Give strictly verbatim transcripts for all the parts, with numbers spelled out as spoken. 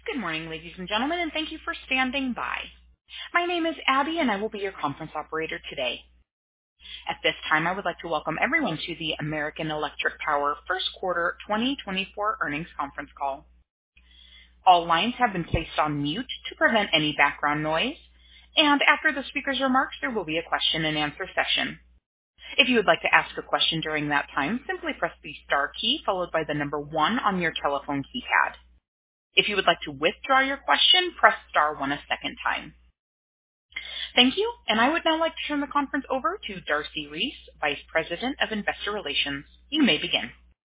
Good morning, ladies and gentlemen, and thank you for standing by. My name is Abby, and I will be your conference operator today. At this time, I would like to welcome everyone to the American Electric Power First Quarter twenty twenty-four Earnings Conference Call. All lines have been placed on mute to prevent any background noise, and after the speaker's remarks, there will be a question and answer session. If you would like to ask a question during that time, simply press the star key followed by the number one on your telephone keypad. If you would like to withdraw your question, press star one a second time. Thank you, and I would now like to turn the conference over to Darcy Reese, Vice President of Investor Relations. You may begin.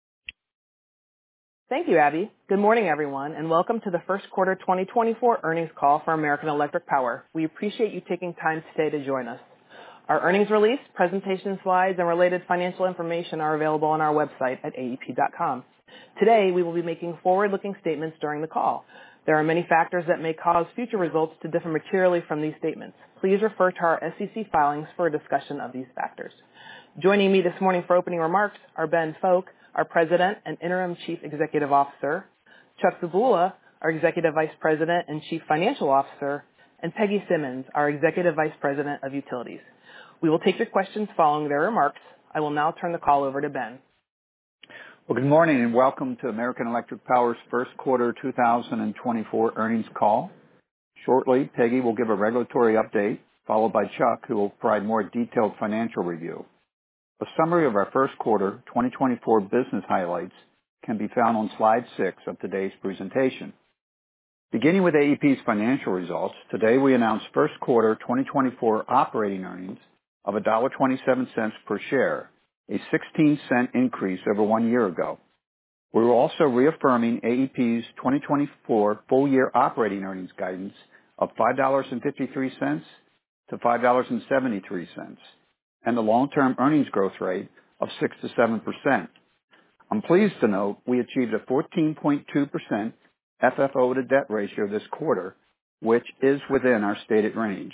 Thank you, Abby. Good morning, everyone, and welcome to the first quarter twenty twenty-four earnings call for American Electric Power. We appreciate you taking time today to join us. Our earnings release, presentation slides, and related financial information are available on our website at A E P dot com. Today, we will be making forward-looking statements during the call. There are many factors that may cause future results to differ materially from these statements. Please refer to our S E C filings for a discussion of these factors. Joining me this morning for opening remarks are Ben Fowke, our President and Interim Chief Executive Officer, Chuck Zebula, our Executive Vice President and Chief Financial Officer, and Peggy Simmons, our Executive Vice President of Utilities. We will take your questions following their remarks. I will now turn the call over to Ben. Well, good morning and welcome to American Electric Power's first quarter two thousand twenty-four earnings call. Shortly, Peggy will give a regulatory update, followed by Chuck, who will provide more detailed financial review. A summary of our first quarter twenty twenty-four business highlights can be found on slide six of today's presentation. Beginning with A E P's financial results, today we announced first quarter twenty twenty-four operating earnings of one dollar and twenty-seven cents per share, a sixteen cent increase over one year ago. We were also reaffirming A E P's twenty twenty-four full-year operating earnings guidance of five dollars and fifty-three cents to five dollars and seventy-three cents, and the long-term earnings growth rate of six to seven percent. I'm pleased to note we achieved a fourteen point two percent F F O to debt ratio this quarter, which is within our stated range.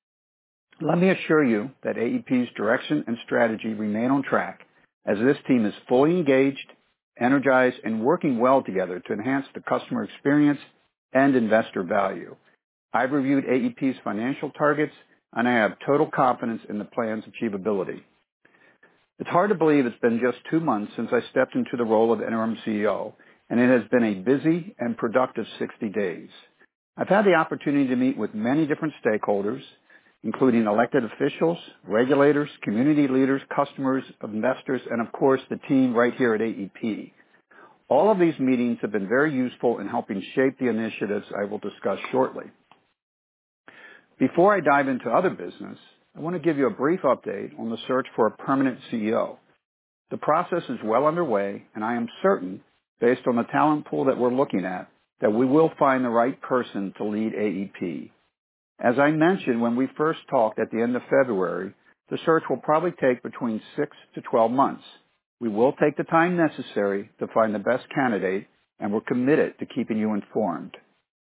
Let me assure you that A E P's direction and strategy remain on track, as this team is fully engaged, energized, and working well together to enhance the customer experience and investor value. I've reviewed A E P's financial targets, and I have total confidence in the plan's achievability. It's hard to believe it's been just two months since I stepped into the role of interim C E O, and it has been a busy and productive sixty days. I've had the opportunity to meet with many different stakeholders, including elected officials, regulators, community leaders, customers, investors, and of course the team right here at A E P. All of these meetings have been very useful in helping shape the initiatives I will discuss shortly. Before I dive into other business, I want to give you a brief update on the search for a permanent C E O. The process is well underway, and I am certain, based on the talent pool that we're looking at, that we will find the right person to lead A E P. As I mentioned when we first talked at the end of February, the search will probably take between six to twelve months. We will take the time necessary to find the best candidate, and we're committed to keeping you informed.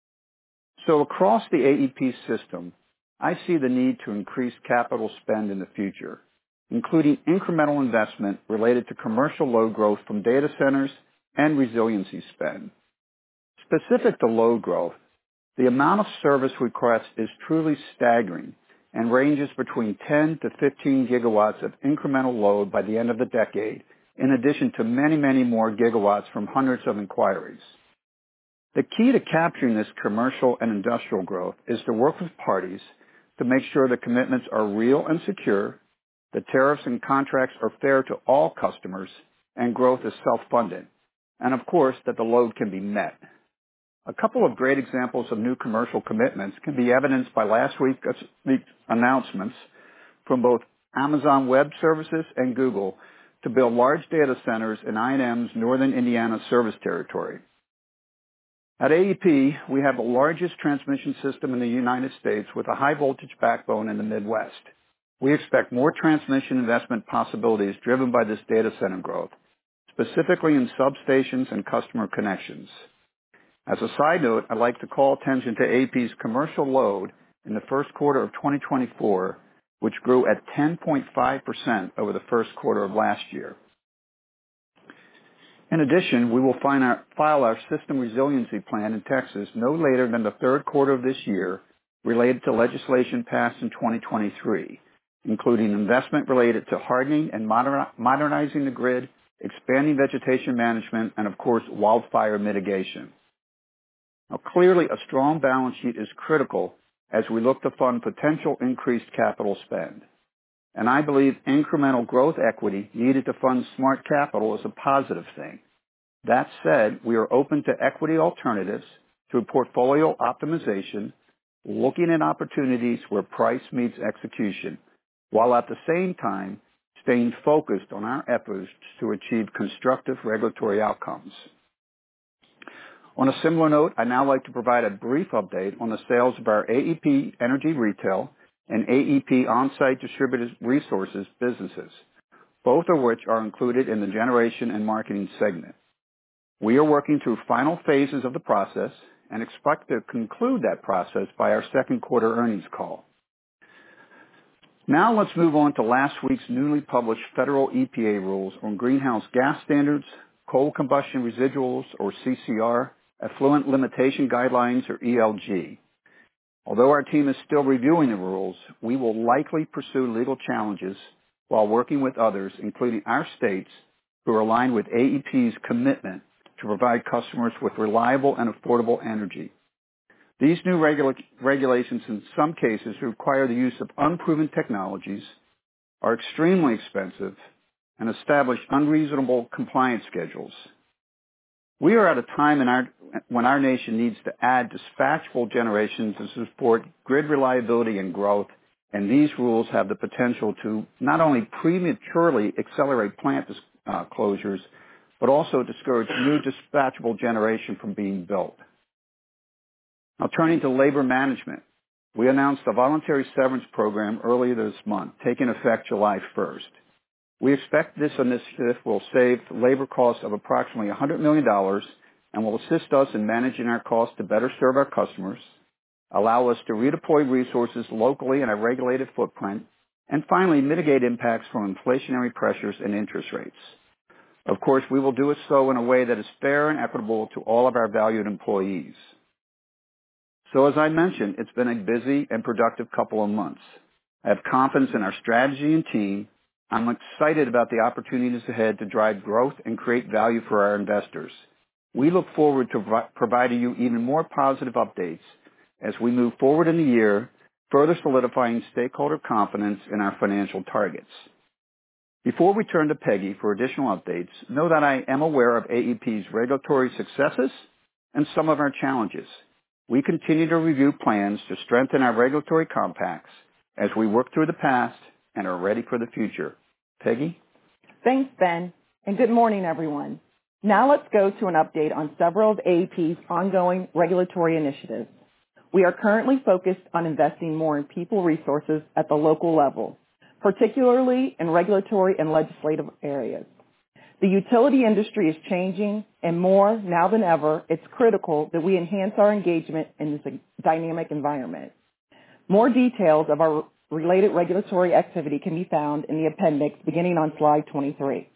So across the A E P system, I see the need to increase capital spend in the future, including incremental investment related to commercial load growth from data centers and resiliency spend. Specific to load growth, the amount of service requests is truly staggering and ranges between ten to fifteen gigawatts of incremental load by the end of the decade, in addition to many, many more gigawatts from hundreds of inquiries. The key to capturing this commercial and industrial growth is to work with parties to make sure the commitments are real and secure, the tariffs and contracts are fair to all customers, and growth is self-funded, and of course that the load can be met. A couple of great examples of new commercial commitments can be evidenced by last week's announcements from both Amazon Web Services and Google to build large data centers in I and M's Northern Indiana service territory. At A E P, we have the largest transmission system in the United States with a high-voltage backbone in the Midwest. We expect more transmission investment possibilities driven by this data center growth, specifically in substations and customer connections. As a side note, I'd like to call attention to A E P's commercial load in the first quarter of twenty twenty-four, which grew at ten point five percent over the first quarter of last year. In addition, we will our, file our system resiliency plan in Texas no later than the third quarter of this year related to legislation passed in twenty twenty-three, including investment related to hardening and moder- modernizing the grid, expanding vegetation management, and, of course, wildfire mitigation. Now, clearly, a strong balance sheet is critical as we look to fund potential increased capital spend. And I believe incremental growth equity needed to fund smart capital is a positive thing. That said, we are open to equity alternatives through portfolio optimization, looking at opportunities where price meets execution, while at the same time staying focused on our efforts to achieve constructive regulatory outcomes. On a similar note, I'd now like to provide a brief update on the sales of our A E P Energy Retail and A E P On-Site Distributed Resources businesses, both of which are included in the Generation and Marketing segment. We are working through final phases of the process and expect to conclude that process by our second quarter earnings call. Now let's move on to last week's newly published federal E P A rules on greenhouse gas standards, coal combustion residuals, or C C R, effluent limitation guidelines, or E L G. Although our team is still reviewing the rules, we will likely pursue legal challenges while working with others, including our states, who are aligned with A E P's commitment to provide customers with reliable and affordable energy. These new regula- regulations in some cases require the use of unproven technologies, are extremely expensive, and establish unreasonable compliance schedules. We are at a time in our, when our nation needs to add dispatchable generation to support grid reliability and growth, and these rules have the potential to not only prematurely accelerate plant dis- uh, closures, but also discourage new dispatchable generation from being built. Now, turning to labor management, we announced a voluntary severance program earlier this month, taking effect July first. We expect this initiative will save labor costs of approximately one hundred million dollars and will assist us in managing our costs to better serve our customers, allow us to redeploy resources locally in a regulated footprint, and finally mitigate impacts from inflationary pressures and interest rates. Of course, we will do it so in a way that is fair and equitable to all of our valued employees. So as I mentioned, it's been a busy and productive couple of months. I have confidence in our strategy and team. I'm excited about the opportunities ahead to drive growth and create value for our investors. We look forward to pro- providing you even more positive updates as we move forward in the year, further solidifying stakeholder confidence in our financial targets. Before we turn to Peggy for additional updates, know that I am aware of A E P's regulatory successes and some of our challenges. We continue to review plans to strengthen our regulatory compacts as we work through the past and are ready for the future. Peggy? Thanks, Ben, and good morning, everyone. Now let's go to an update on several of A E P's ongoing regulatory initiatives. We are currently focused on investing more in people resources at the local level, particularly in regulatory and legislative areas. The utility industry is changing, and more now than ever, it's critical that we enhance our engagement in this dynamic environment. More details of our related regulatory activity can be found in the appendix beginning on slide twenty-three.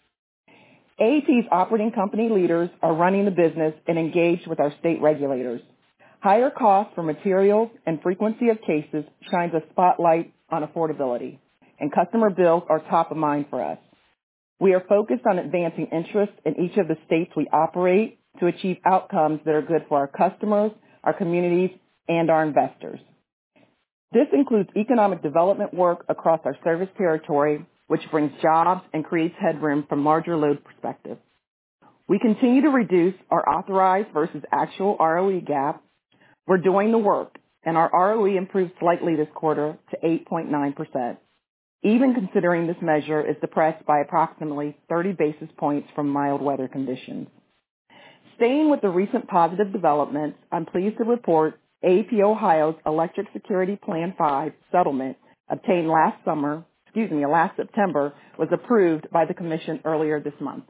A E P's operating company leaders are running the business and engaged with our state regulators. Higher costs for materials and frequency of cases shines a spotlight on affordability, and customer bills are top of mind for us. We are focused on advancing interest in each of the states we operate to achieve outcomes that are good for our customers, our communities, and our investors. This includes economic development work across our service territory, which brings jobs and creates headroom from larger load perspective. We continue to reduce our authorized versus actual R O E gap. We're doing the work, and our R O E improved slightly this quarter to eight point nine percent. Even considering this measure is depressed by approximately thirty basis points from mild weather conditions. Staying with the recent positive developments, I'm pleased to report A E P Ohio's Electric Security Plan five settlement obtained last summer, excuse me, last September, was approved by the Commission earlier this month.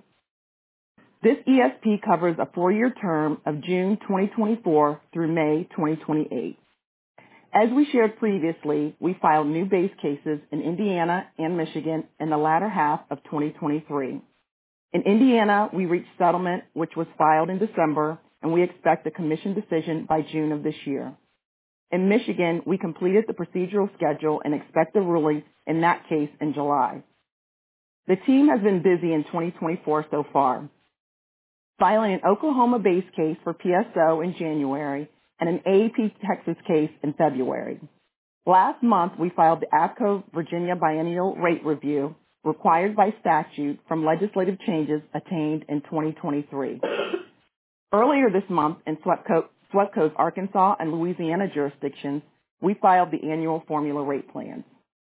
This E S P covers a four-year term of June twenty twenty-four through May twenty twenty-eight. As we shared previously, we filed new base cases in Indiana and Michigan in the latter half of twenty twenty-three. In Indiana, we reached settlement, which was filed in December, and we expect a commission decision by June of this year. In Michigan, we completed the procedural schedule and expect a ruling in that case in July. The team has been busy in twenty twenty-four so far, filing an Oklahoma base case for P S O in January and an A E P Texas case in February. Last month, we filed the APCO Virginia Biennial Rate Review required by statute from legislative changes attained in twenty twenty-three. Earlier this month, in SWEPCO, SWEPCO's Arkansas and Louisiana jurisdictions, we filed the annual formula rate plans.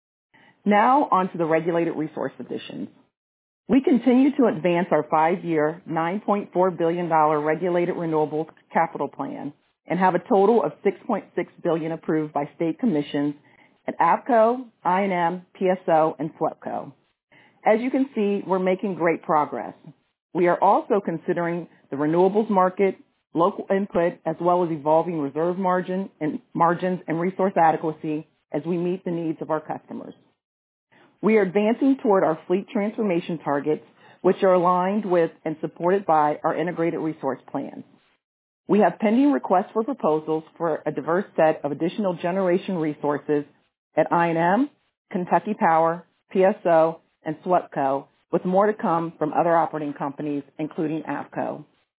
Now on to the regulated resource additions. We continue to advance our five-year, nine point four billion dollars regulated renewables capital plan and have a total of six point six billion dollars approved by state commissions at APCO, I and M, P S O, and SWEPCO. As you can see, we're making great progress. We are also considering the renewables market, local input, as well as evolving reserve margin and margins and resource adequacy as we meet the needs of our customers. We are advancing toward our fleet transformation targets, which are aligned with and supported by our integrated resource plans. We have pending requests for proposals for a diverse set of additional generation resources at I and M, Kentucky Power, P S O, and SWEPCO, with more to come from other operating companies, including APCO.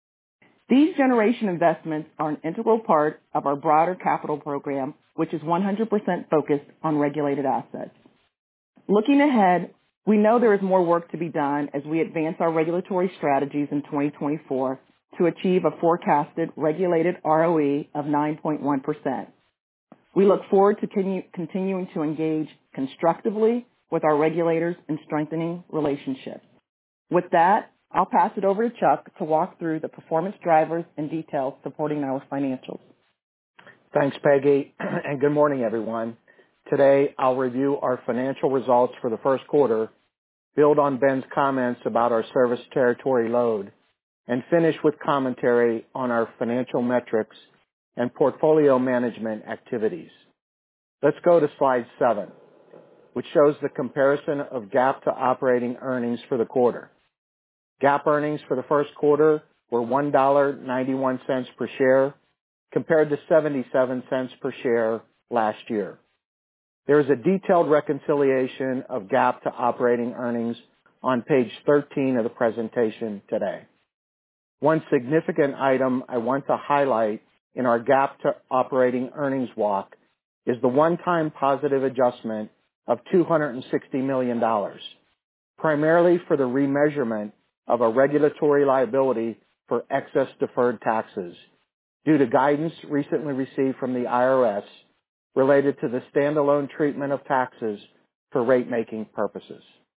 These generation investments are an integral part of our broader capital program, which is one hundred percent focused on regulated assets. Looking ahead, we know there is more work to be done as we advance our regulatory strategies in twenty twenty-four to achieve a forecasted regulated R O E of nine point one percent. We look forward to continue, continuing to engage constructively with our regulators and strengthening relationships. With that, I'll pass it over to Chuck to walk through the performance drivers and details supporting our financials. Thanks, Peggy, and good morning, everyone. Today, I'll review our financial results for the first quarter, build on Ben's comments about our service territory load, and finish with commentary on our financial metrics and portfolio management activities. Let's go to slide seven, which shows the comparison of GAAP to operating earnings for the quarter. GAAP earnings for the first quarter were one dollar and ninety-one cents per share, compared to seventy-seven cents per share last year. There is a detailed reconciliation of GAAP to operating earnings on page thirteen of the presentation today. One significant item I want to highlight in our GAAP to operating earnings walk is the one-time positive adjustment of two hundred sixty million dollars, primarily for the remeasurement of a regulatory liability for excess deferred taxes due to guidance recently received from the I R S related to the standalone treatment of taxes for rate-making purposes.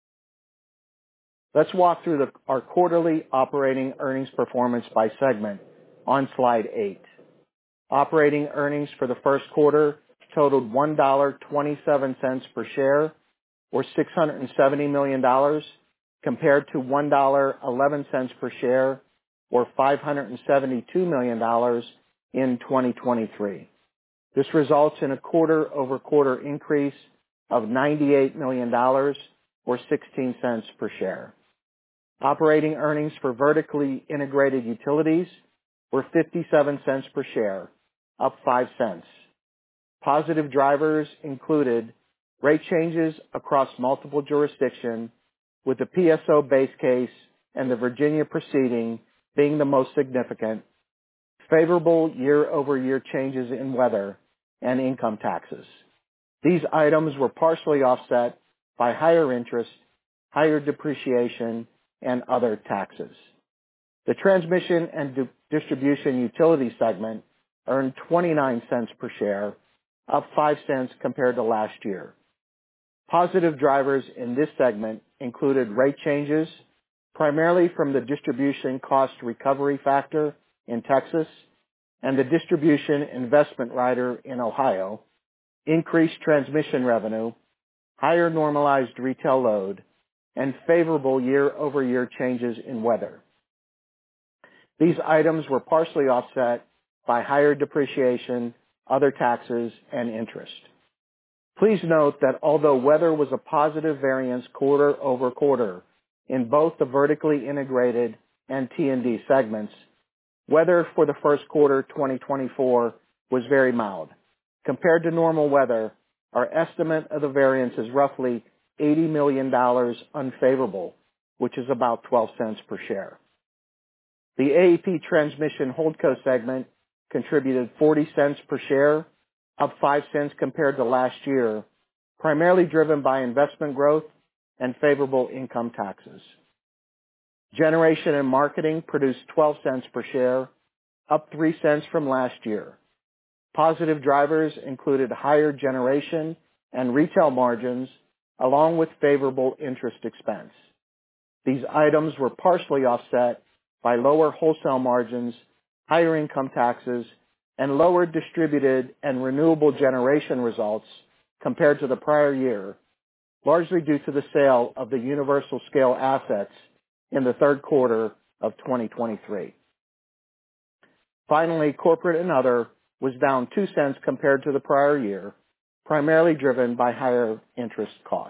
Let's walk through the, our quarterly operating earnings performance by segment on slide eight. Operating earnings for the first quarter totaled one dollar and twenty-seven cents per share, or six hundred seventy million dollars, compared to one dollar and eleven cents per share, or five hundred seventy-two million dollars in twenty twenty-three. This results in a quarter-over-quarter increase of ninety-eight million dollars, or sixteen cents per share. Operating earnings for vertically integrated utilities were fifty-seven cents per share, up five cents. Positive drivers included rate changes across multiple jurisdictions, with the P S O base case and the Virginia proceeding being the most significant, favorable year-over-year changes in weather, and income taxes. These items were partially offset by higher interest, higher depreciation, and other taxes. The transmission and di- distribution utility segment earned twenty-nine cents per share, up five cents compared to last year. Positive drivers in this segment included rate changes, primarily from the distribution cost recovery factor in Texas and the distribution investment rider in Ohio, increased transmission revenue, higher normalized retail load, and favorable year-over-year changes in weather. These items were partially offset by higher depreciation, other taxes, and interest. Please note that although weather was a positive variance quarter over quarter, in both the vertically integrated and T and D segments, weather for the first quarter twenty twenty-four was very mild. Compared to normal weather, our estimate of the variance is roughly eighty million dollars unfavorable, which is about twelve cents per share. The A E P Transmission Holdco segment contributed forty cents per share, up five cents compared to last year, primarily driven by investment growth and favorable income taxes. Generation and Marketing produced twelve cents per share, up three cents from last year. Positive drivers included higher generation and retail margins, along with favorable interest expense. These items were partially offset by lower wholesale margins, higher income taxes, and lower distributed and renewable generation results compared to the prior year, largely due to the sale of the universal scale assets in the third quarter of twenty twenty-three. Finally, Corporate and Other was down two cents compared to the prior year, primarily driven by higher interest cost.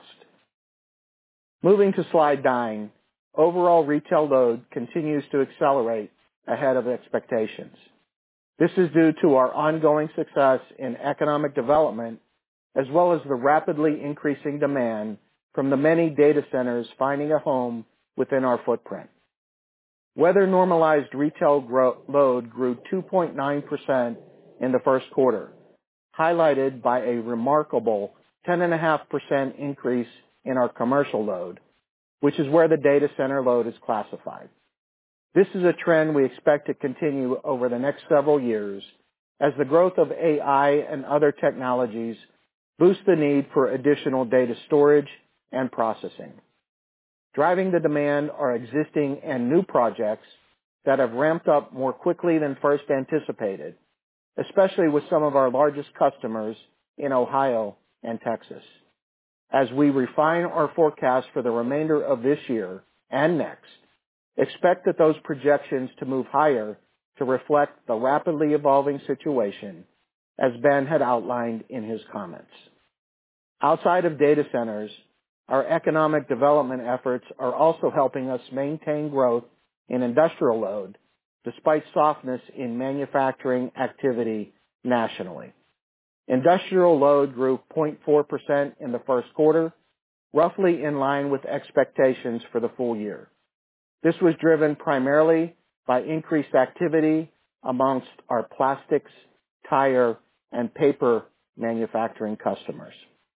Moving to slide nine, overall retail load continues to accelerate ahead of expectations. This is due to our ongoing success in economic development, as well as the rapidly increasing demand from the many data centers finding a home within our footprint. Weather-normalized retail grow- load grew two point nine percent in the first quarter, highlighted by a remarkable ten point five percent increase in our commercial load, which is where the data center load is classified. This is a trend we expect to continue over the next several years as the growth of A I and other technologies boost the need for additional data storage and processing. Driving the demand are existing and new projects that have ramped up more quickly than first anticipated, especially with some of our largest customers in Ohio and Texas. As we refine our forecast for the remainder of this year and next, expect that those projections to move higher to reflect the rapidly evolving situation, as Ben had outlined in his comments. Outside of data centers, our economic development efforts are also helping us maintain growth in industrial load, despite softness in manufacturing activity nationally. Industrial load grew zero point four percent in the first quarter, roughly in line with expectations for the full year. This was driven primarily by increased activity amongst our plastics, tire, and paper manufacturing customers.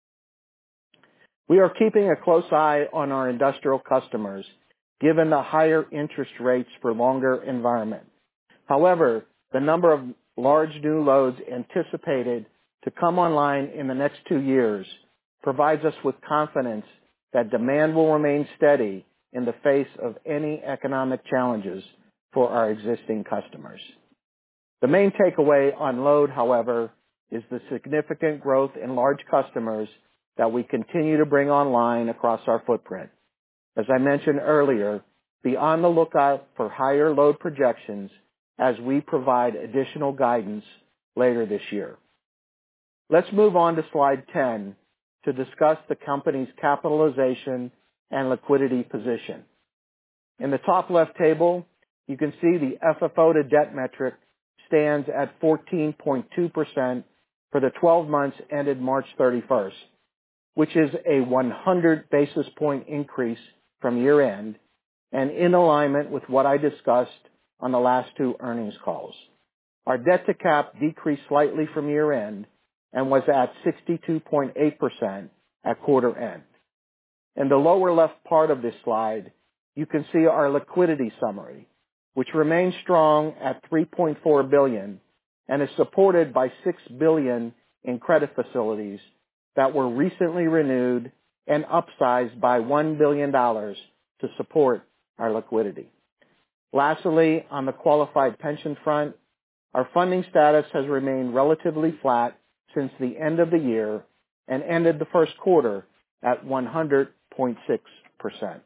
We are keeping a close eye on our industrial customers, given the higher interest rates for longer environment. However, the number of large new loads anticipated to come online in the next two years provides us with confidence that demand will remain steady in the face of any economic challenges for our existing customers. The main takeaway on load, however, is the significant growth in large customers that we continue to bring online across our footprint. As I mentioned earlier, be on the lookout for higher load projections as we provide additional guidance later this year. Let's move on to slide ten to discuss the company's capitalization and liquidity position. In the top left table, you can see the F F O to debt metric stands at fourteen point two percent for the twelve months ended March thirty-first, which is a one hundred basis point increase from year end and in alignment with what I discussed on the last two earnings calls. Our debt to cap decreased slightly from year end and was at sixty-two point eight percent at quarter end. In the lower left part of this slide, you can see our liquidity summary, which remains strong at three point four billion dollars and is supported by six billion dollars in credit facilities that were recently renewed and upsized by one billion dollars to support our liquidity. Lastly, on the qualified pension front, our funding status has remained relatively flat since the end of the year and ended the first quarter at one hundred point six percent.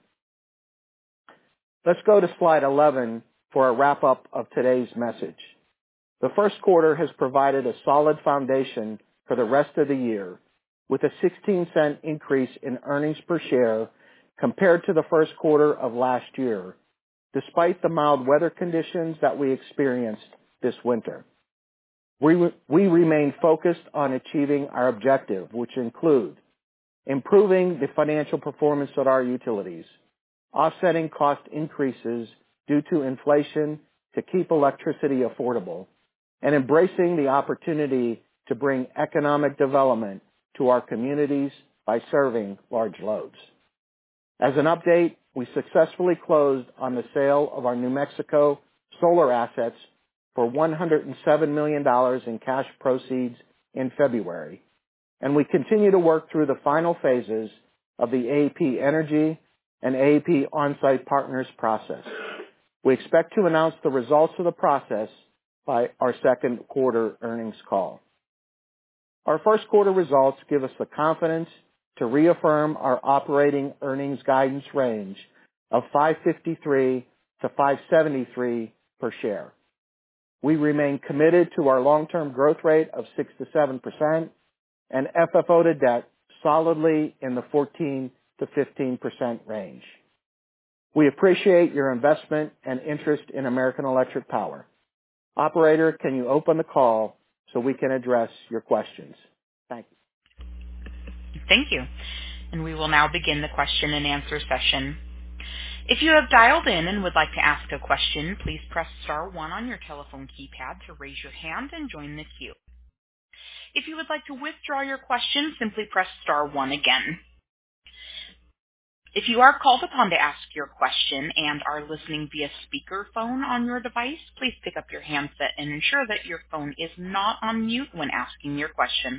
Let's go to slide eleven for a wrap-up of today's message. The first quarter has provided a solid foundation for the rest of the year, with a sixteen cent increase in earnings per share compared to the first quarter of last year, despite the mild weather conditions that we experienced this winter. We, we remain focused on achieving our objective, which include improving the financial performance of our utilities, offsetting cost increases due to inflation to keep electricity affordable, and embracing the opportunity to bring economic development to our communities by serving large loads. As an update, we successfully closed on the sale of our New Mexico solar assets for one hundred seven million dollars in cash proceeds in February, and we continue to work through the final phases of the A E P Energy and A E P On-Site Partners process. We expect to announce the results of the process by our second quarter earnings call. Our first quarter results give us the confidence to reaffirm our operating earnings guidance range of five fifty-three to five seventy-three per share. We remain committed to our long-term growth rate of six to seven percent and F F O to debt solidly in the fourteen to fifteen percent range. We appreciate your investment and interest in American Electric Power. Operator, can you open the call so we can address your questions? Thank you. Thank you. And we will now begin the question and answer session. If you have dialed in and would like to ask a question, please press star one on your telephone keypad to raise your hand and join the queue. If you would like to withdraw your question, simply press star one again. If you are called upon to ask your question and are listening via speakerphone on your device, please pick up your handset and ensure that your phone is not on mute when asking your question.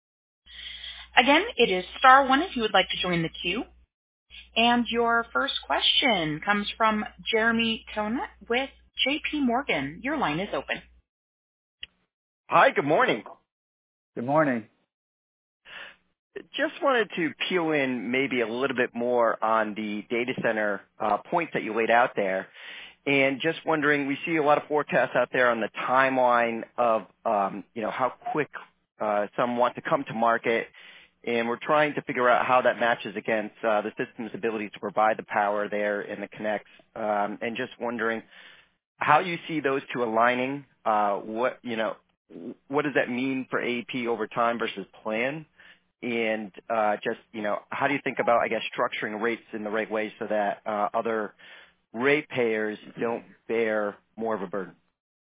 Again, it is star one if you would like to join the queue. And your first question comes from Jeremy Tonet with J P Morgan. Your line is open. Hi, good morning. Good morning. Just wanted to peel in maybe a little bit more on the data center uh, points that you laid out there. And just wondering, we see a lot of forecasts out there on the timeline of, um, you know, how quick uh, some want to come to market. And we're trying to figure out how that matches against uh, the system's ability to provide the power there in the connects. Um, and just wondering how you see those two aligning. Uh, what, you know, what does that mean for A E P over time versus plan? And uh, just, you know, how do you think about, I guess, structuring rates in the right way so that uh, other ratepayers don't bear more of a burden?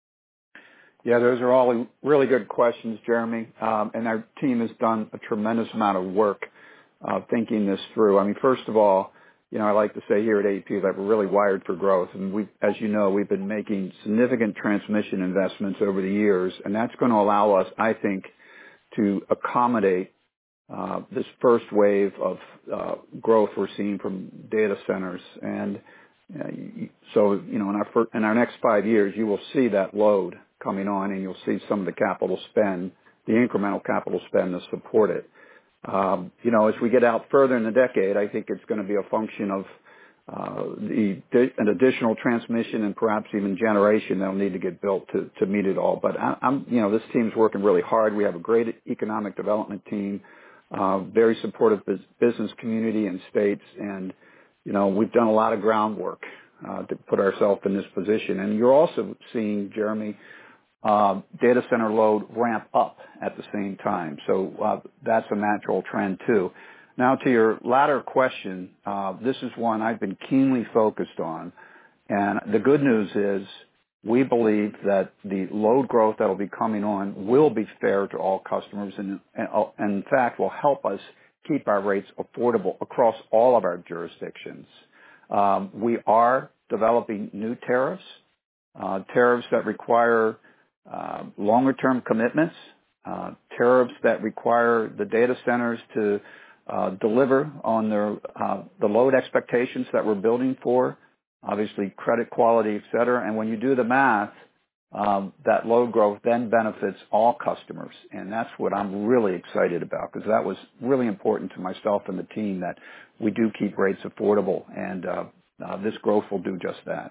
Yeah, those are all really good questions, Jeremy. Um, and our team has done a tremendous amount of work uh, thinking this through. I mean, first of all, you know, I like to say here at A E P that we're really wired for growth. And we, as you know, we've been making significant transmission investments over the years, and that's going to allow us, I think, to accommodate Uh, this first wave of uh, growth we're seeing from data centers. And uh, so, you know, in our, first, in our next five years, you will see that load coming on, and you'll see some of the capital spend, the incremental capital spend to support it. Um, you know, as we get out further in the decade, I think it's going to be a function of uh, the an additional transmission and perhaps even generation that'll need to get built to, to meet it all. But I, I'm, you know, this team's working really hard. We have a great economic development team. Uh, very supportive business community and states, and you know we've done a lot of groundwork uh, to put ourselves in this position. And you're also seeing, Jeremy, uh, data center load ramp up at the same time, so uh, that's a natural trend too. Now, to your latter question, uh, this is one I've been keenly focused on, and the good news is we believe that the load growth that will be coming on will be fair to all customers and, and, and in fact, will help us keep our rates affordable across all of our jurisdictions. Um, we are developing new tariffs, uh, tariffs that require uh, longer-term commitments, uh, tariffs that require the data centers to uh, deliver on their uh, the load expectations that we're building for. Obviously credit quality, et cetera. And when you do the math, um, that load growth then benefits all customers. And that's what I'm really excited about, because that was really important to myself and the team, that we do keep rates affordable. And uh, uh, this growth will do just that.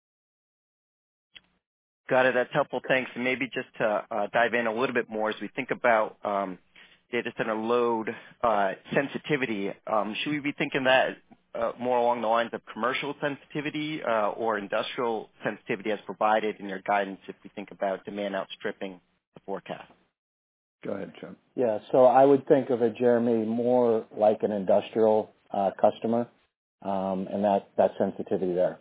Got it. That's helpful. Thanks. And maybe just to uh, dive in a little bit more as we think about um, data center load uh, sensitivity, um, should we be thinking that uh, more along the lines of commercial sensitivity uh, or industrial sensitivity as provided in your guidance if we think about demand outstripping the forecast? Go ahead, Chip. Yeah, so I would think of it, Jeremy, more like an industrial uh, customer, um, and that, that sensitivity there.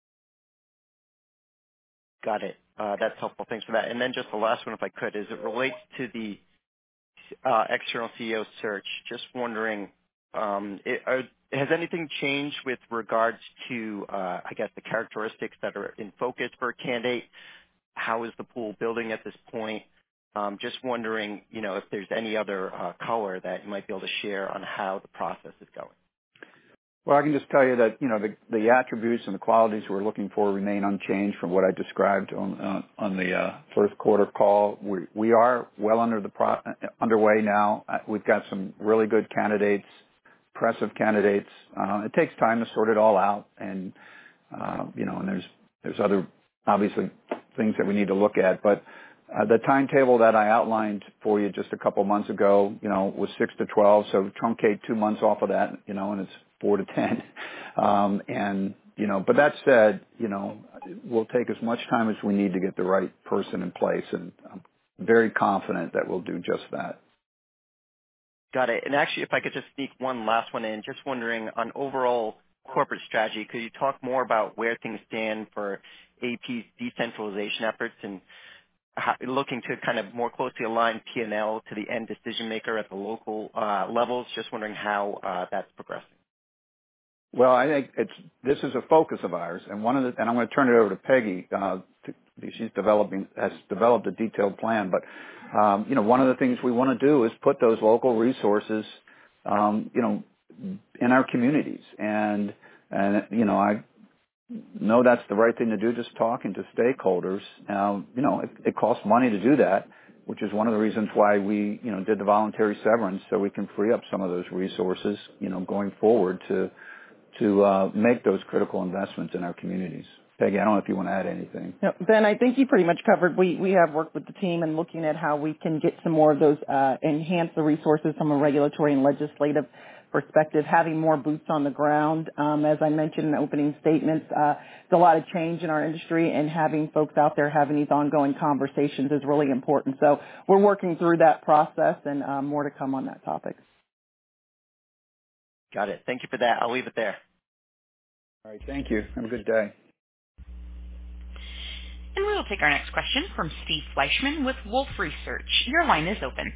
Got it. Uh, that's helpful. Thanks for that. And then just the last one, if I could, as it relates to the uh, external C E O search, just wondering, um, it, are, has anything changed with regards to, uh, I guess, the characteristics that are in focus for a candidate? How is the pool building at this point? Um, just wondering, you know, if there's any other uh, color that you might be able to share on how the process is going. Well, I can just tell you that, you know, the, the attributes and the qualities we're looking for remain unchanged from what I described on, uh, on the uh, first quarter call. We, we are well under the pro- underway now. Uh, We've got some really good candidates, impressive candidates. Uh, it takes time to sort it all out, and, uh, you know, and there's, there's other, obviously, things that we need to look at. But uh, the timetable that I outlined for you just a couple months ago, you know, was six to twelve, so truncate two months off of that, you know, and it's four to ten. Um, and, you know, but that said, you know, we'll take as much time as we need to get the right person in place, and I'm very confident that we'll do just that. Got it. And actually, if I could just sneak one last one in, just wondering on overall corporate strategy, could you talk more about where things stand for A P's decentralization efforts and how, looking to kind of more closely align P and L to the end decision maker at the local uh, levels? Just wondering how uh, that's progressing. Well, I think it's this is a focus of ours, and one of the and I'm going to turn it over to Peggy. Uh, to, she's developing has developed a detailed plan, but um, you know, one of the things we want to do is put those local resources, um, you know, in our communities, and and you know, I know that's the right thing to do. Just talking to stakeholders, um, you know, it, it costs money to do that, which is one of the reasons why we you know did the voluntary severance, so we can free up some of those resources, you know, going forward to. to uh, make those critical investments in our communities. Peggy, I don't know if you want to add anything. No, Ben, I think you pretty much covered. We we have worked with the team and looking at how we can get some more of those, uh, enhance the resources from a regulatory and legislative perspective, having more boots on the ground. Um, as I mentioned in the opening statements, uh, there's a lot of change in our industry, and having folks out there having these ongoing conversations is really important. So we're working through that process, and uh, more to come on that topic. Got it. Thank you for that. I'll leave it there. All right, thank you. Have a good day. And we will take our next question from Steve Fleischman with Wolfe Research. Your line is open.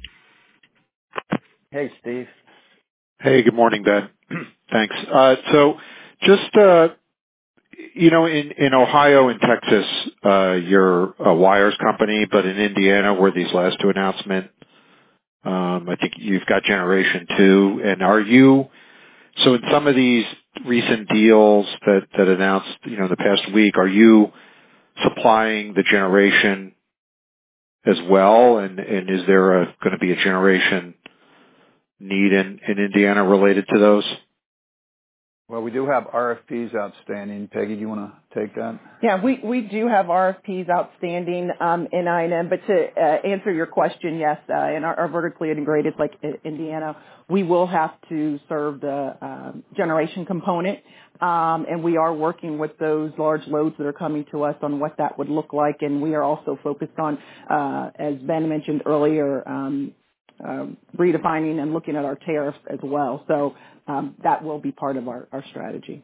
Hey, Steve. Hey, good morning, Ben. Thanks. Uh, so just, uh, you know, in, in Ohio and Texas, uh, you're a wires company, but in Indiana, where these last two announcements, um, I think you've got generation too. And are you, so in some of these recent deals that, that announced, you know, in the past week, are you supplying the generation as well? And, and is there a, going to be a generation need in, in Indiana related to those? Well, we do have R F Ps outstanding. Peggy, do you want to take that? Yeah, we, we do have R F Ps outstanding um, in I N M, but to uh, answer your question, yes, uh, in our, our vertically integrated, like in Indiana, we will have to serve the um, generation component, um, and we are working with those large loads that are coming to us on what that would look like, and we are also focused on, uh, as Ben mentioned earlier, um, Um, redefining and looking at our tariffs as well. So um, that will be part of our, our strategy.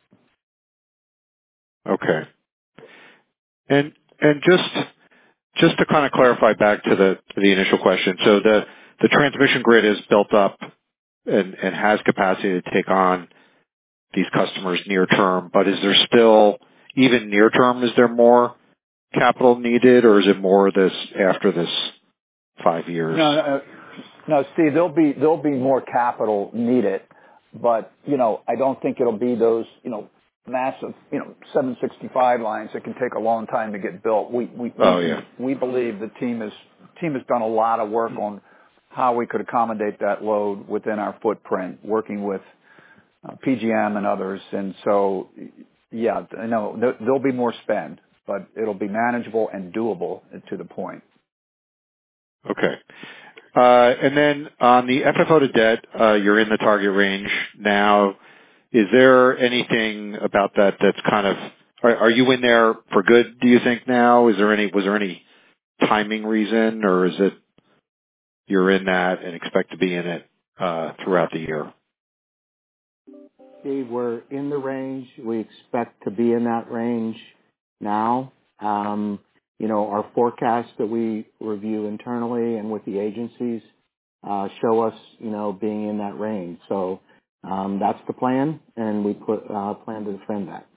Okay. And and just just to kind of clarify back to the to the initial question. So the the transmission grid is built up and and has capacity to take on these customers near term, but is there still, even near term, is there more capital needed, or is it more this after this five years? No, no, no, Steve, there'll be there'll be more capital needed, but you know, I don't think it'll be those you know massive you know seven sixty-five lines that can take a long time to get built. We we Oh, we, yeah. we believe the team is team has done a lot of work on how we could accommodate that load within our footprint, working with uh, P G M and others, and so yeah, no, there, there'll be more spend, but it'll be manageable and doable to the point. Okay. Uh, and then on the F F O to debt, uh, you're in the target range now. is there anything about that that's kind of, are, are you in there for good, do you think now? Is there any, was there any timing reason, or is it you're in that and expect to be in it uh, throughout the year? Steve, we're in the range. We expect to be in that range now. Um, you know, our forecasts that we review internally and with the agencies uh, show us, you know, being in that range. So um, that's the plan, and we put uh, plan to defend that.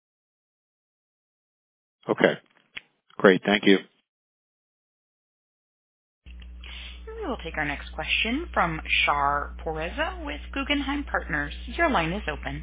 Okay, great. Thank you. We will take our next question from Shar Pourreza with Guggenheim Partners. Your line is open.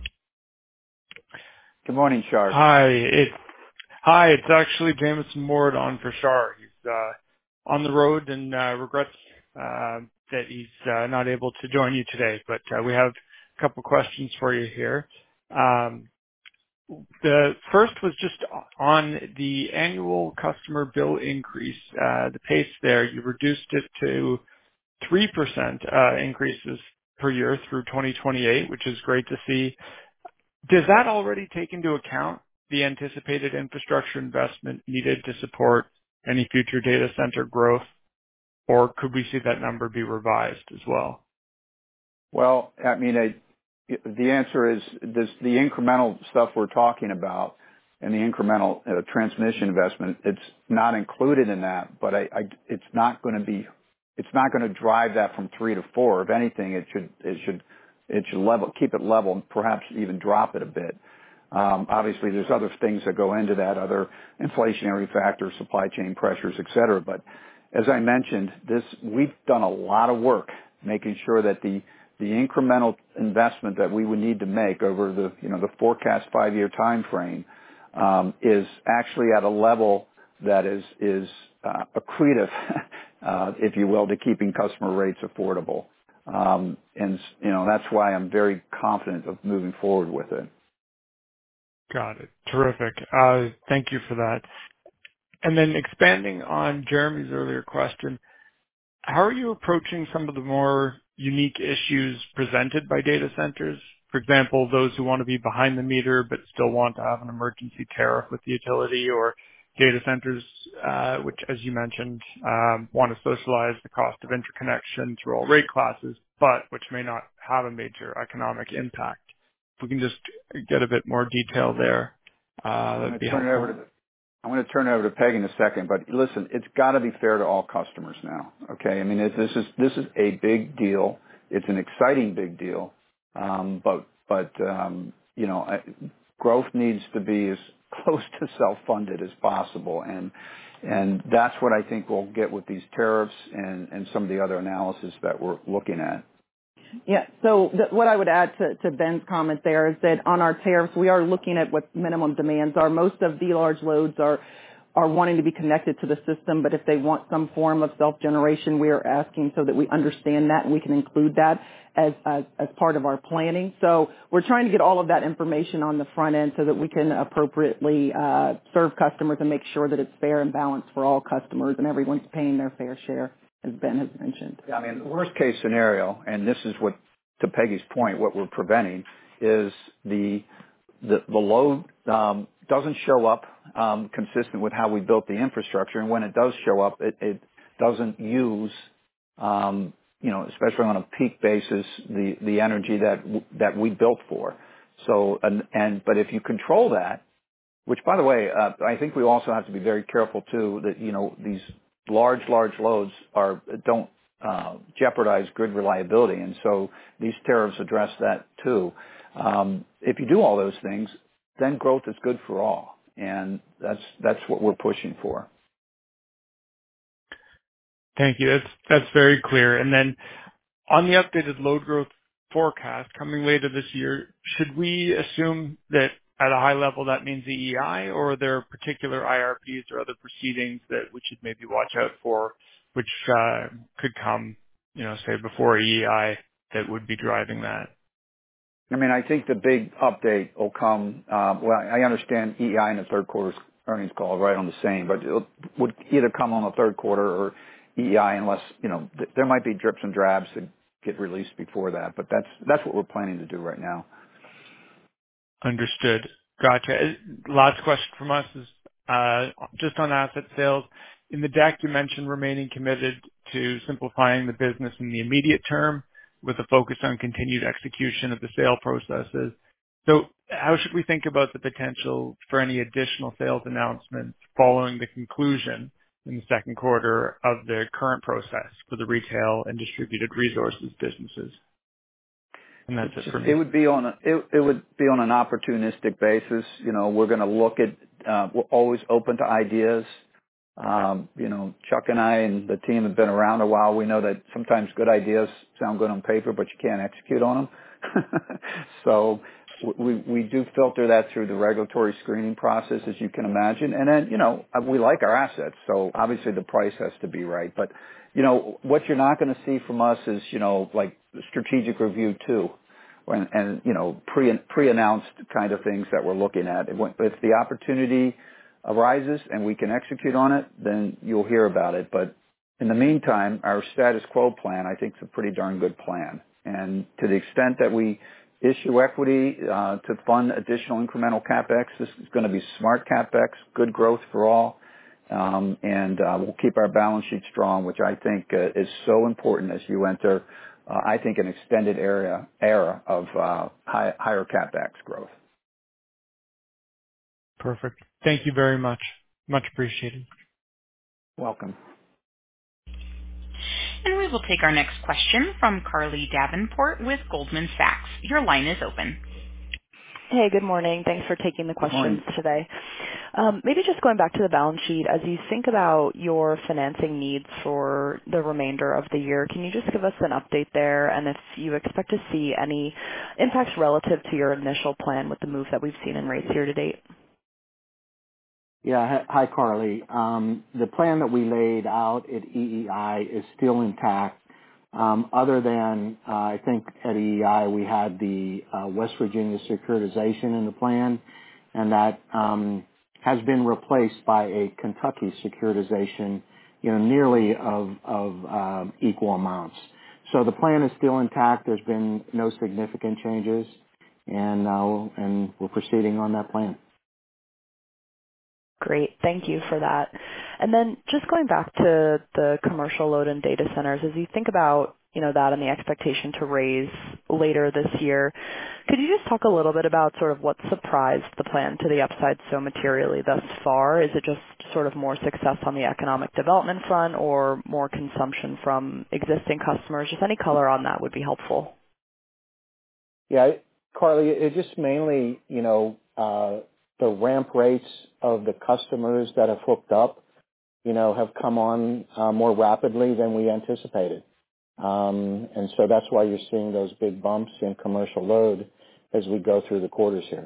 Good morning, Shar. Hi, it's hi. It's actually Jameson Ward on for Shar. He's uh, on the road and uh, regrets uh, that he's uh, not able to join you today. But uh, we have a couple questions for you here. Um, the first was just on the annual customer bill increase. Uh, the pace there, you reduced it to three percent uh, increases per year through twenty twenty-eight, which is great to see. Does that already take into account the anticipated infrastructure investment needed to support any future data center growth, or could we see that number be revised as well? Well, I mean, I, the answer is this, the incremental stuff we're talking about and the incremental uh, transmission investment, it's not included in that, but I, I, it's not going to be, it's not going to drive that from three to four. If anything, it should, it should, it should level, keep it level and perhaps even drop it a bit. Um, obviously, there's other things that go into that, other inflationary factors, supply chain pressures, et cetera. But as I mentioned, this, we've done a lot of work making sure that the, the incremental investment that we would need to make over the, you know, the forecast five-year time frame, um, is actually at a level that is, is, uh, accretive, uh, if you will, to keeping customer rates affordable. Um, and, you know, that's why I'm very confident of moving forward with it. Got it. Terrific. Uh, Thank you for that. And then expanding on Jeremy's earlier question, how are you approaching some of the more unique issues presented by data centers? For example, those who want to be behind the meter but still want to have an emergency tariff with the utility, or data centers, uh, which, as you mentioned, um, want to socialize the cost of interconnection through all rate classes, but which may not have a major economic impact. If we can just get a bit more detail there, uh, that'd be turn helpful. It over to the, I'm going to turn it over to Peg in a second, but listen, it's got to be fair to all customers now. Okay, I mean, it, this is this is a big deal. It's an exciting big deal, um, but but um, you know, I, growth needs to be as close to self-funded as possible, and and that's what I think we'll get with these tariffs and and some of the other analysis that we're looking at. Yeah. So the, what I would add to, to Ben's comment there is that on our tariffs, we are looking at what minimum demands are. Most of the large loads are are wanting to be connected to the system, but if they want some form of self-generation, we are asking so that we understand that and we can include that as, as as part of our planning. So we're trying to get all of that information on the front end so that we can appropriately uh, serve customers and make sure that it's fair and balanced for all customers and everyone's paying their fair share, as Ben has mentioned. Yeah, I mean, the worst case scenario, and this is what, to Peggy's point, what we're preventing is the the, the load um, doesn't show up um, consistent with how we built the infrastructure, and when it does show up, it, it doesn't use, um, you know, especially on a peak basis, the the energy that that we built for. So, and, and but if you control that, which, by the way, uh, I think we also have to be very careful too that, you know, these large, large loads are don't uh, jeopardize grid reliability, and so these tariffs address that too. Um, if you do all those things, then growth is good for all, and that's that's what we're pushing for. Thank you. That's that's very clear. And then on the updated load growth forecast coming later this year, should we assume that at a high level that means E E I, or are there particular I R Ps or other proceedings that we should maybe watch out for, which uh, could come, you know, say before E E I, that would be driving that? I mean, I think the big update will come. Uh, well, I understand E E I in the third quarter's earnings call right on the same, but it would either come on the third quarter or E E I, unless, you know, th- there might be drips and drabs that get released before that. But that's that's what we're planning to do right now. Understood. Gotcha. Last question from us is uh, just on asset sales. In the deck, you mentioned remaining committed to simplifying the business in the immediate term with a focus on continued execution of the sale processes. So how should we think about the potential for any additional sales announcements following the conclusion in the second quarter of the current process for the retail and distributed resources businesses? And that's it for me. It would be on a, it, it would be on an opportunistic basis. You know, we're going to look at, uh, we're always open to ideas. Um, you know, Chuck and I and the team have been around a while. We know that sometimes good ideas sound good on paper, but you can't execute on them. So we, we do filter that through the regulatory screening process, as you can imagine. And then, you know, we like our assets. So obviously the price has to be right. But, you know, what you're not going to see from us is, you know, like strategic review too. And, and you know, pre, pre-announced kind of things that we're looking at. If the opportunity arises and we can execute on it, then you'll hear about it. But in the meantime, our status quo plan, I think, is a pretty darn good plan. And to the extent that we issue equity uh, to fund additional incremental CapEx, this is going to be smart CapEx, good growth for all, um, and uh, we'll keep our balance sheet strong, which I think uh, is so important as you enter, uh, I think, an extended area era of uh, high, higher CapEx growth. Perfect. Thank you very much. Much appreciated. Welcome. And we will take our next question from Carly Davenport with Goldman Sachs. Your line is open. Hey, good morning. Thanks for taking the questions today. Um, maybe just going back to the balance sheet, as you think about your financing needs for the remainder of the year, can you just give us an update there, and if you expect to see any impacts relative to your initial plan with the move that we've seen in rates here to date? Yeah. Hi, Carly. Um, the plan that we laid out at E E I is still intact. Um, other than, uh, I think at E E I we had the uh, West Virginia securitization in the plan, and that um, has been replaced by a Kentucky securitization, you know, nearly of, of um, equal amounts. So the plan is still intact. There's been no significant changes, and uh, and we're proceeding on that plan. Great. Thank you for that. And then just going back to the commercial load and data centers, as you think about, you know, that and the expectation to raise later this year, could you just talk a little bit about sort of what surprised the plan to the upside so materially thus far? Is it just sort of more success on the economic development front or more consumption from existing customers? Just any color on that would be helpful. Yeah, Carly, it just mainly, you know, uh, the ramp rates of the customers that have hooked up, you know, have come on uh, more rapidly than we anticipated. Um, and so that's why you're seeing those big bumps in commercial load as we go through the quarters here.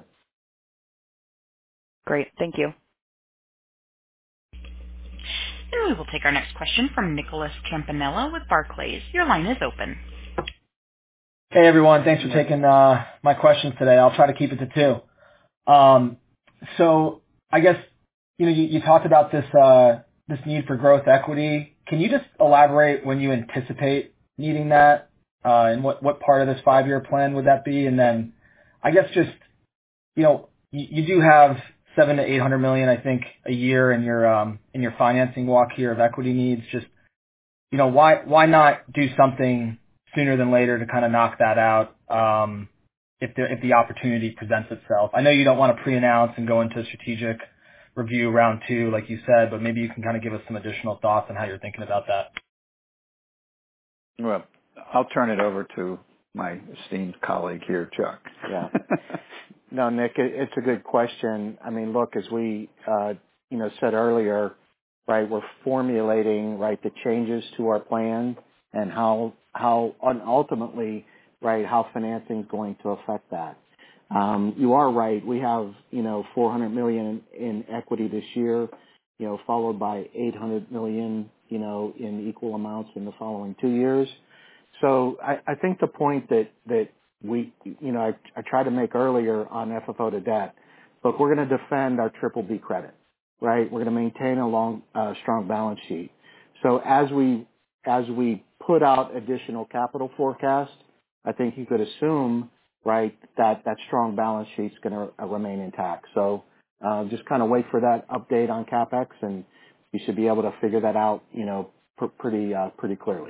Great. Thank you. And we will take our next question from Nicholas Campanella with Barclays. Your line is open. Hey, everyone. Thanks for taking uh, my questions today. I'll try to keep it to two. Um, so I guess, you know, you, you talked about this uh, this need for growth equity. Can you just elaborate when you anticipate needing that, uh, and what, what part of this five-year plan would that be? And then I guess just, you know, you, you do have seven to eight hundred million, I think, a year in your um, in your financing walk here of equity needs. Just, you know, why why not do something sooner than later to kind of knock that out? Um, if the if the opportunity presents itself. I know you don't want to pre-announce and go into strategic review round two, like you said, but maybe you can kind of give us some additional thoughts on how you're thinking about that. Well, I'll turn it over to my esteemed colleague here, Chuck. Yeah. No, Nick, it, it's a good question. I mean, look, as we, uh, you know, said earlier, right, we're formulating, right, the changes to our plan and how, how, and ultimately, right, how financing is going to affect that. Um, you are right. We have, you know, four hundred million in equity this year, you know, followed by eight hundred million, you know, in equal amounts in the following two years. So I, I think the point that, that we, you know, I, I tried to make earlier on F F O to debt, look, we're going to defend our triple B credit, right? We're going to maintain a long, uh, strong balance sheet. So as we, as we put out additional capital forecasts, I think you could assume right, that, that strong balance sheet's going to remain intact. So uh, just kind of wait for that update on CapEx, and you should be able to figure that out, you know, pr- pretty uh, pretty clearly.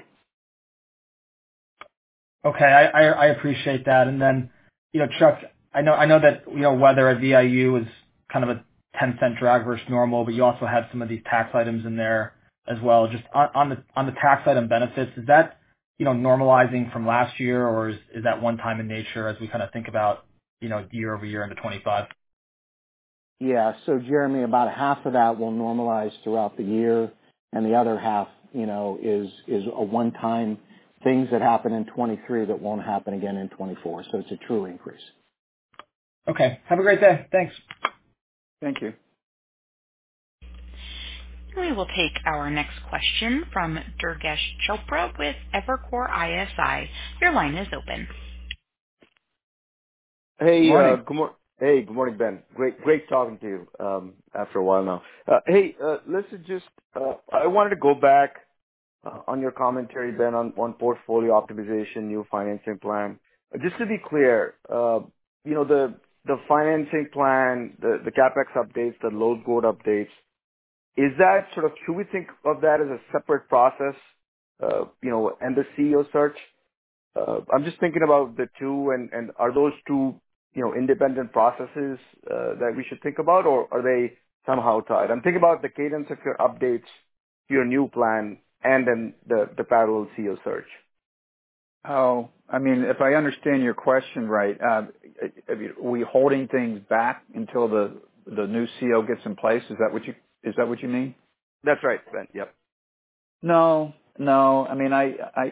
Okay, I, I I appreciate that. And then, you know, Chuck, I know I know that you know weather at V I U is kind of a ten cent drag versus normal, but you also have some of these tax items in there as well. Just on, on the on the tax item benefits, is that you know normalizing from last year, or is is that one time in nature as we kind of think about you know year over year into twenty-five? Yeah. So Jeremy, about half of that will normalize throughout the year, and the other half, you know, is is a one-time things that happen in twenty-three that won't happen again in twenty-four. So it's a true increase. Okay. Have a great day. Thanks. Thank you. We will take our next question from Durgesh Chopra with Evercore I S I. Your line is open. Hey, Morning. uh, good mor- Hey, good morning, Ben. Great, great talking to you um, after a while now. Uh, hey, uh, listen, just uh, I wanted to go back uh, on your commentary, Ben, on, on portfolio optimization, new financing plan. Uh, just to be clear, uh, you know, the the financing plan, the the CapEx updates, the load growth updates, is that sort of, should we think of that as a separate process, uh, you know, and the C E O search? Uh, I'm just thinking about the two, and, and are those two, you know, independent processes uh, that we should think about, or are they somehow tied? I'm thinking about the cadence of your updates to your new plan and then the, the parallel C E O search. Oh, I mean, if I understand your question right, uh, are we holding things back until the the new C E O gets in place? Is that what you is that what you mean? That's right, Ben. Yep. No, no. I mean, I, I,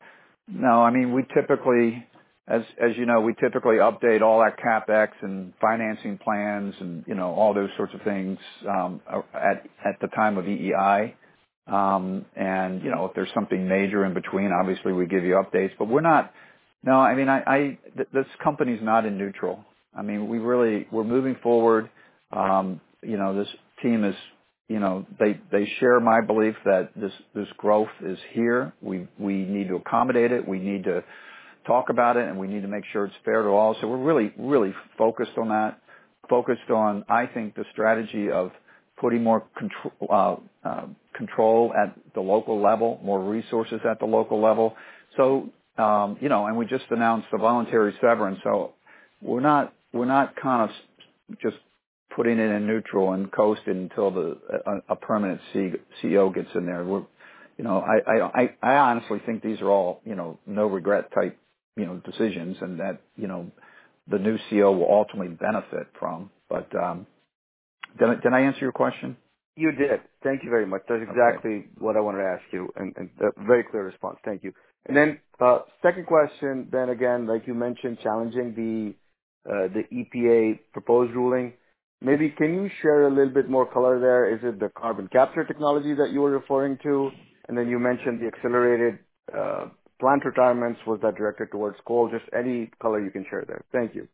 no. I mean, we typically, as as you know, we typically update all our CapEx and financing plans and you know all those sorts of things um, at at the time of E E I. Um, and you know, if there's something major in between, obviously we give you updates. But we're not. No, I mean, I, I th- this company's not in neutral. I mean, we really we're moving forward. Um, you know, this team is. You know, they, they share my belief that this, this growth is here. We, we need to accommodate it. We need to talk about it, and we need to make sure it's fair to all. So we're really, really focused on that, focused on, I think, the strategy of putting more control, uh, uh, control at the local level, more resources at the local level. So, um, you know, and we just announced the voluntary severance. So we're not, we're not kind of just putting it in neutral and coasting until the a, a permanent C E O gets in there. We're, you know, I, I I honestly think these are all you know no regret type you know decisions, and that you know the new C E O will ultimately benefit from. But um, did I, did I answer your question? You did. Thank you very much. That's exactly okay. What I wanted to ask you, and, and a very clear response. Thank you. And then uh, second question, then again, like you mentioned, challenging the uh, the E P A proposed ruling. Maybe can you share a little bit more color there? Is it the carbon capture technology that you were referring to? And then you mentioned the accelerated uh, plant retirements. Was that directed towards coal? Just any color you can share there. Thank you.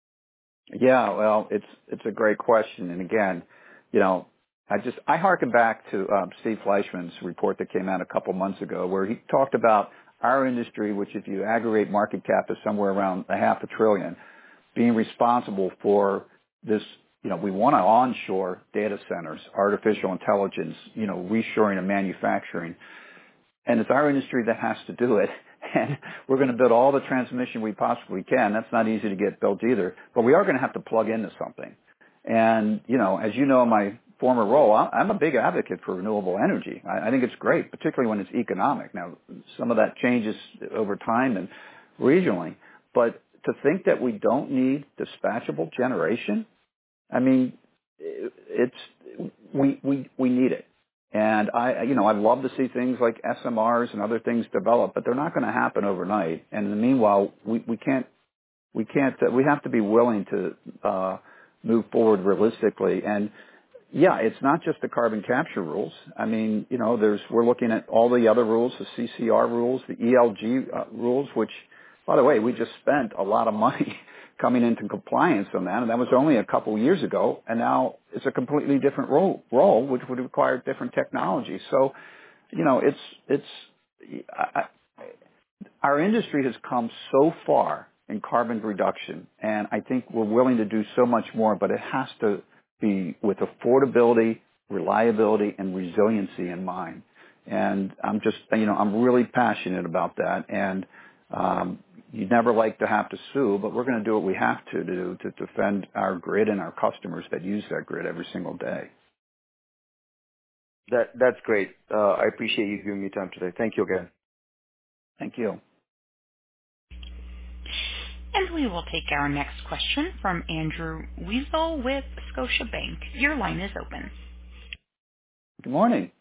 Yeah, well, it's it's a great question. And again, you know, I just I harken back to um, Steve Fleischman's report that came out a couple months ago, where he talked about our industry, which if you aggregate market cap is somewhere around a half a trillion, being responsible for this. You know, we want to onshore data centers, artificial intelligence, you know, reshoring and manufacturing. And it's our industry that has to do it. And we're going to build all the transmission we possibly can. That's not easy to get built either. But we are going to have to plug into something. And, you know, as you know, in my former role, I'm a big advocate for renewable energy. I think it's great, particularly when it's economic. Now, some of that changes over time and regionally. But to think that we don't need dispatchable generation, I mean, it's we we we need it, and I you know I'd love to see things like S M Rs and other things develop, but they're not going to happen overnight. And in the meanwhile, we we can't we can't uh, we have to be willing to uh, move forward realistically. And yeah, it's not just the carbon capture rules. I mean, you know, there's we're looking at all the other rules, the C C R rules, the E L G uh, rules, which, by the way, we just spent a lot of money coming into compliance on that, and that was only a couple of years ago, and now it's a completely different role, role which would require different technology. So, you know, it's, it's, I, I, our industry has come so far in carbon reduction. And I think we're willing to do so much more, but it has to be with affordability, reliability, and resiliency in mind. And I'm just, you know, I'm really passionate about that. And um, you never like to have to sue, but we're going to do what we have to do to defend our grid and our customers that use that grid every single day. That that's great. Uh, I appreciate you giving me time today. Thank you again. Thank you. And we will take our next question from Andrew Weasel with Scotiabank. Your line is open. Good morning.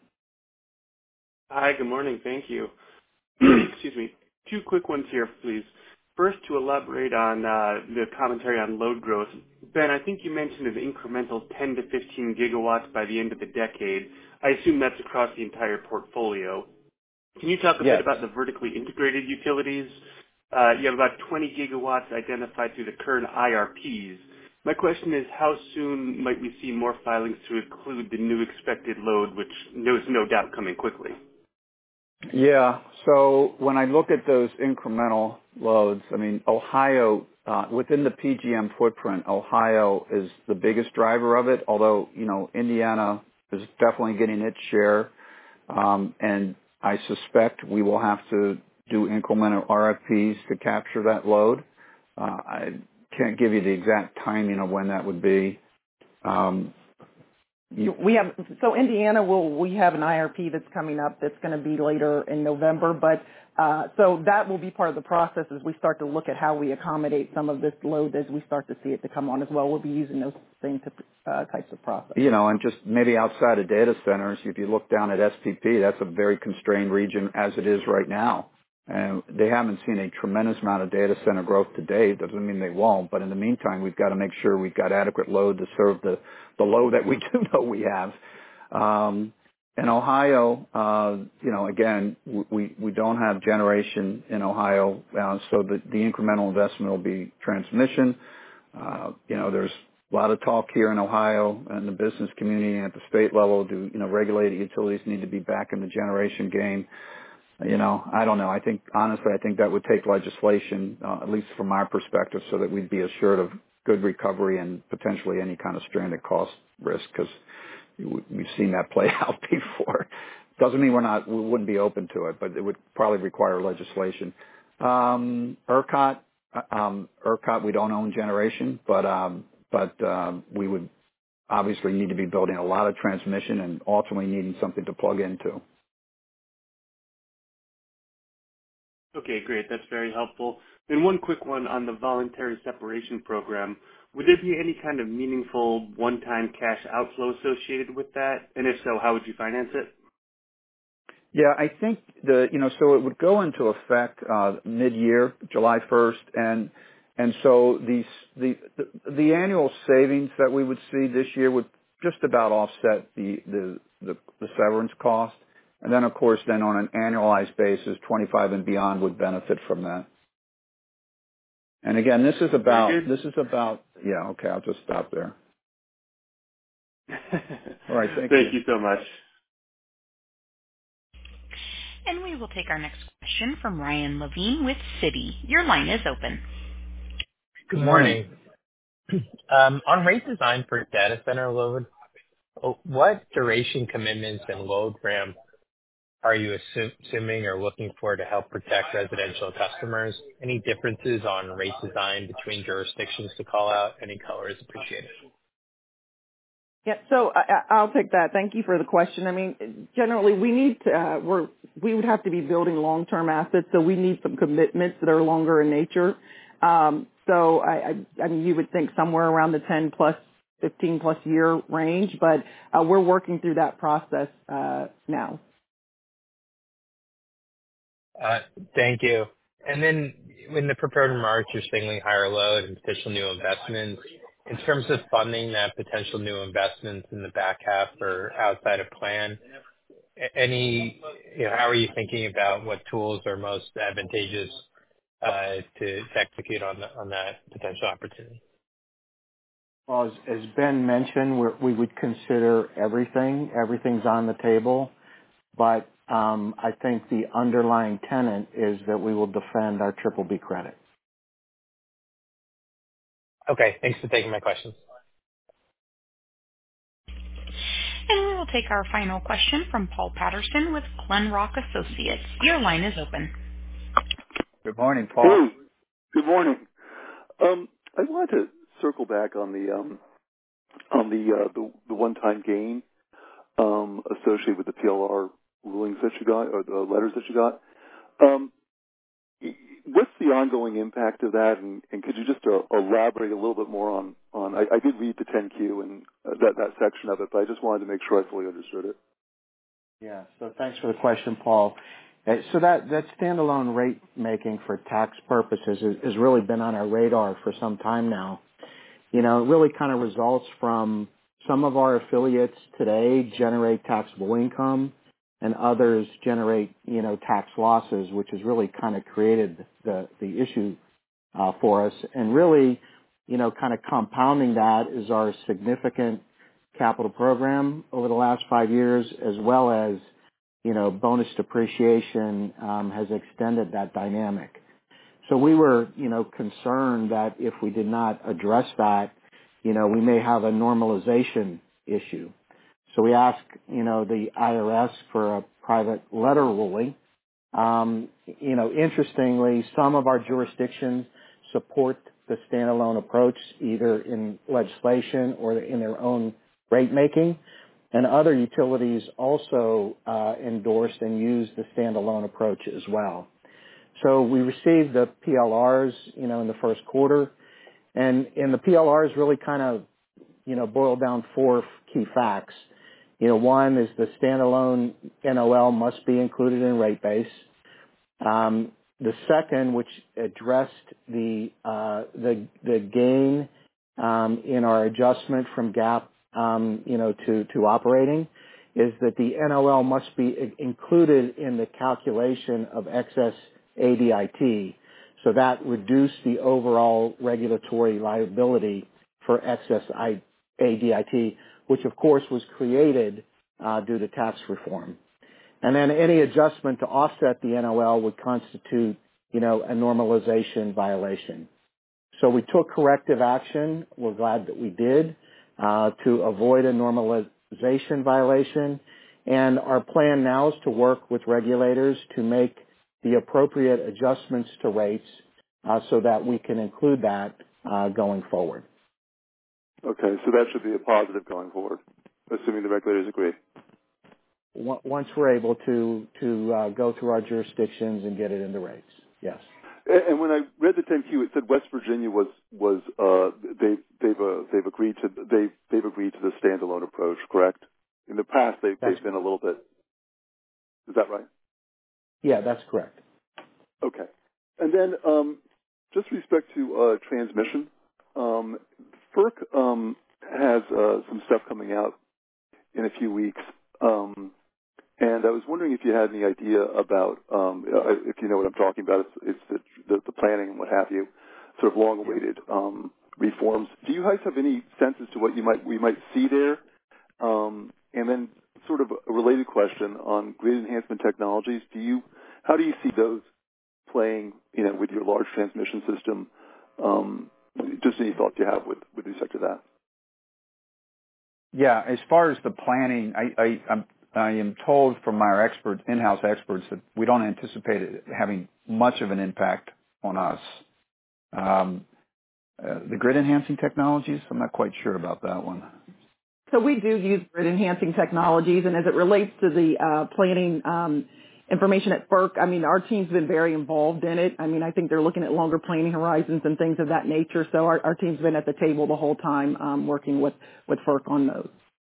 Hi, good morning. Thank you. Excuse me. Two quick ones here, please. First, to elaborate on uh, the commentary on load growth. Ben, I think you mentioned an incremental ten to fifteen gigawatts by the end of the decade. I assume that's across the entire portfolio. Can you talk a Yes. bit about the vertically integrated utilities? Uh, you have about twenty gigawatts identified through the current I R Ps. My question is, how soon might we see more filings to include the new expected load, which is no doubt coming quickly? Yeah. So when I look at those incremental loads, I mean, Ohio, uh, within the P G M footprint, Ohio is the biggest driver of it, although, you know, Indiana is definitely getting its share. Um, and I suspect we will have to do incremental R F Ps to capture that load. Uh, I can't give you the exact timing of when that would be. Um, You- We have so Indiana will we have an I R P that's coming up that's going to be later in November, but uh, so that will be part of the process as we start to look at how we accommodate some of this load as we start to see it to come on as well. We'll be using those same typ- uh, types of process. You know, and just maybe outside of data centers, if you look down at S P P, that's a very constrained region as it is right now. And they haven't seen a tremendous amount of data center growth to date. Doesn't mean they won't, but in the meantime, we've got to make sure we've got adequate load to serve the, the load that we do know we have. Um, in Ohio, uh, you know, again, we, we don't have generation in Ohio, uh, so the, the incremental investment will be transmission. Uh, you know, there's a lot of talk here in Ohio and the business community and at the state level. Do, you know, regulated utilities need to be back in the generation game? You know, I don't know. I think, honestly, I think that would take legislation, uh, at least from our perspective, so that we'd be assured of good recovery and potentially any kind of stranded cost risk, because we've seen that play out before. Doesn't mean we're not, we wouldn't be open to it, but it would probably require legislation. Um, ERCOT, um, ERCOT, we don't own generation, but, um, but, um, we would obviously need to be building a lot of transmission and ultimately needing something to plug into. Okay, great. That's very helpful. And one quick one on the voluntary separation program. Would there be any kind of meaningful one-time cash outflow associated with that? And if so, how would you finance it? Yeah, I think the, you know, so it would go into effect uh, mid-year, July first, and and so these the, the the annual savings that we would see this year would just about offset the the the, the severance cost, and then of course then on an annualized basis, twenty-five and beyond would benefit from that. And again, this is about this is about yeah. Okay, I'll just stop there. All right, thank, thank you. you so much. And we will take our next question from Ryan Levine with Citi. Your line is open. Good morning. Um, on rate design for data center load, what duration commitments and load ramp are you assu- assuming or looking for to help protect residential customers? Any differences on rate design between jurisdictions to call out? Any color is appreciated. Yeah, so I, I'll take that. Thank you for the question. I mean, generally, we need to, uh, we're, we would have to be building long-term assets, so we need some commitments that are longer in nature. Um, so I, I, I mean, you would think somewhere around the ten plus, fifteen plus year range, but uh, we're working through that process uh, now. Uh, thank you. And then in the prepared remarks, you're signaling higher load and potential new investments. In terms of funding that potential new investments in the back half or outside of plan, any, you know, how are you thinking about what tools are most advantageous uh, to execute on the, on that potential opportunity? Well, as, as Ben mentioned, we're, we would consider everything. Everything's on the table. But um, I think the underlying tenet is that we will defend our triple B credit. Okay, thanks for taking my questions. And we will take our final question from Paul Patterson with Glenrock Associates. Your line is open. Good morning, Paul. Hey, good morning. Um, I wanted to circle back on the um, on the, uh, the the one-time gain um, associated with the P L R rulings that you got or the letters that you got. Um, what's the ongoing impact of that, and, and could you just uh, elaborate a little bit more on on? I, I did read the ten Q and uh, that that section of it, but I just wanted to make sure I fully understood it. Yeah. So thanks for the question, Paul. Uh, So that, that standalone rate making for tax purposes has, has really been on our radar for some time now. You know, it really kind of results from some of our affiliates today generate taxable income and others generate, you know, tax losses, which has really kind of created the, the issue uh, for us. And really, you know, kind of compounding that is our significant capital program over the last five years, as well as, you know, bonus depreciation um, has extended that dynamic. So we were, you know, concerned that if we did not address that, you know, we may have a normalization issue. So we asked, you know, the I R S for a private letter ruling. Um, you know, interestingly, some of our jurisdictions support the standalone approach either in legislation or in their own rate making. And other utilities also uh, endorsed and used the standalone approach as well. So we received the P L Rs, you know, in the first quarter, and in the P L Rs really kind of, you know, boiled down four key facts. You know, one is the standalone N O L must be included in rate base. Um, the second, which addressed the uh, the the gain um, in our adjustment from GAAP, um, you know, to to operating, is that the N O L must be included in the calculation of excess A D I T. So that reduced the overall regulatory liability for excess A D I T, which of course was created uh, due to tax reform. And then any adjustment to offset the N O L would constitute, you know, a normalization violation. So we took corrective action. We're glad that we did uh, to avoid a normalization violation. And our plan now is to work with regulators to make the appropriate adjustments to rates uh, so that we can include that uh, going forward. Okay, so that should be a positive going forward, assuming the regulators agree. Once we're able to to uh, go through our jurisdictions and get it into rates, yes. And when I read the ten Q, it said West Virginia was was uh, they they've uh, they've agreed to they they've agreed to the standalone approach, correct? In the past, they've That's they've been a little bit. Is that right? Yeah, that's correct. Okay, and then um, just with respect to uh, transmission, um, FERC um, has uh, some stuff coming out in a few weeks. Um, And I was wondering if you had any idea about, um, if you know what I'm talking about, it's, it's the, the, the planning and what have you, sort of long-awaited um, reforms. Do you guys have any sense as to what you might we might see there? Um, and then, sort of a related question on grid enhancement technologies. Do you, how do you see those playing, you know, with your large transmission system? Um, just any thoughts you have with with respect to that? Yeah, as far as the planning, I, I, I'm I am told from our experts, in-house experts, that we don't anticipate it having much of an impact on us. Um, uh, the grid enhancing technologies, I'm not quite sure about that one. So we do use grid enhancing technologies, and as it relates to the uh, planning um, information at FERC, I mean, our team's been very involved in it. I mean, I think they're looking at longer planning horizons and things of that nature. So our, our team's been at the table the whole time um, working with, with FERC on those.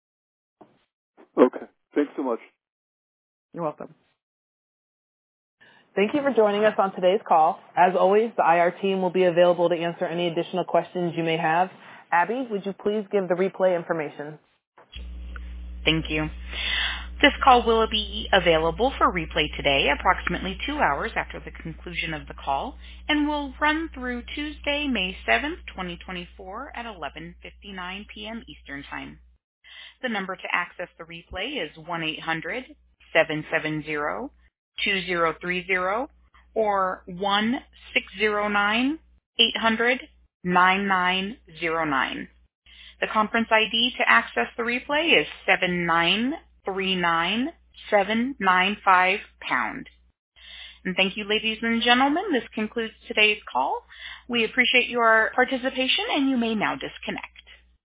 Okay. Thanks so much. You're welcome. Thank you for joining us on today's call. As always, the I R team will be available to answer any additional questions you may have. Abby, would you please give the replay information? Thank you. This call will be available for replay today, approximately two hours after the conclusion of the call, and will run through Tuesday, May seventh, twenty twenty-four at eleven fifty-nine p.m. Eastern Time. The number to access the replay is one eight hundred seven seven zero two zero three zero or one six zero nine eight hundred nine nine zero nine. The conference I D to access the replay is seven nine three nine seven nine five pound. And thank you, ladies and gentlemen. This concludes today's call. We appreciate your participation, and you may now disconnect.